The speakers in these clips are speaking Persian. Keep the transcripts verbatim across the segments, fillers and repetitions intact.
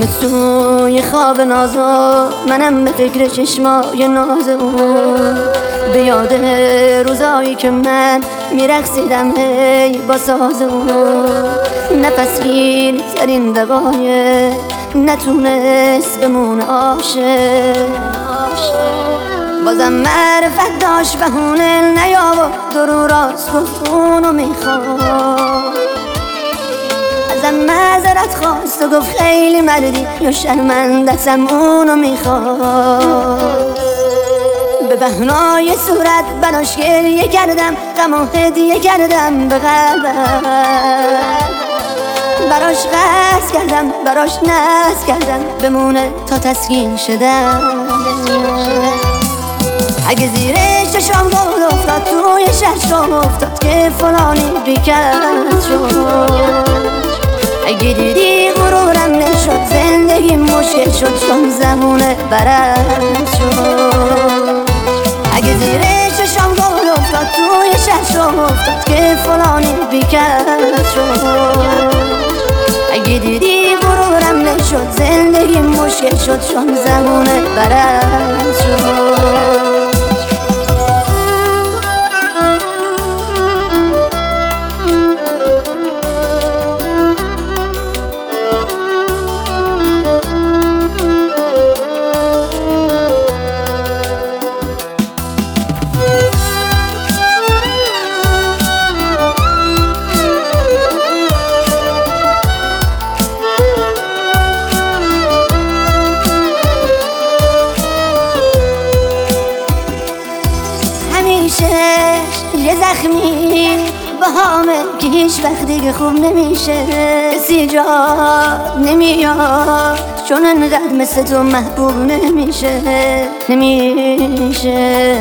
توی خواب نازا منم به فکر چشمای ناز اون، به یاد روزایی که من میرقصیدم هی با ساز اون. نفس گیر ترین دقایق نتونست بمونه عاشق، بازم معرفت داشت بهونه نیاورد درو راست گفت اونو میخواد. ازم معذرت خواست و گفت خیلی مردی یا شرمندتم اونو میخواد. به بهنای صورت براش گریه کردم، غم و هدیه کردم به قلبم، براش قصد کردم براش ناز کردم بمونه تا تسکین شدم. اگه زیر چشام گل افتاد توی چشم افتاد که فلانی بیکرد شد. اگه دیدی غرورم نشد زندگی مشکل شد چون زمونه برد شد. اگه زیر چشام گل افتاد توی چشم افتاد که فلانی بیکرد شد. اگه دیدی غرورم نشد زندگی مشکل شد چون زمونه برد شد. یه زخمی بهامه که هیچ وقت دیگه خوب نمیشه، کسی جا نمیاد چون انقدر مثل تو محبوب نمیشه نمیشه.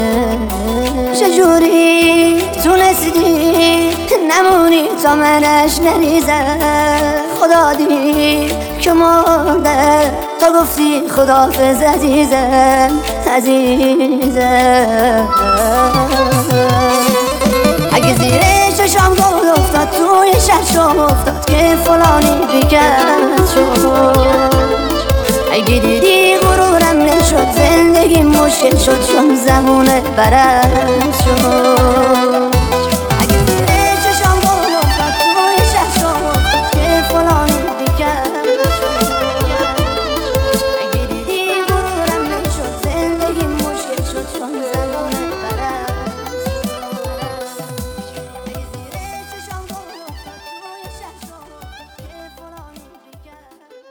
چجوری تونستی نمونی تا منش نریزم؟ خدا دید که مرده تا گفتی خداحافظ عزیزم عزیزم. اگه زیر چشام گل افتاد توی چشم افتاد که فلانی بیکرد شد. اگه دیدی غرورم نشد زندگی مشکل شد چون زمونه برد شد.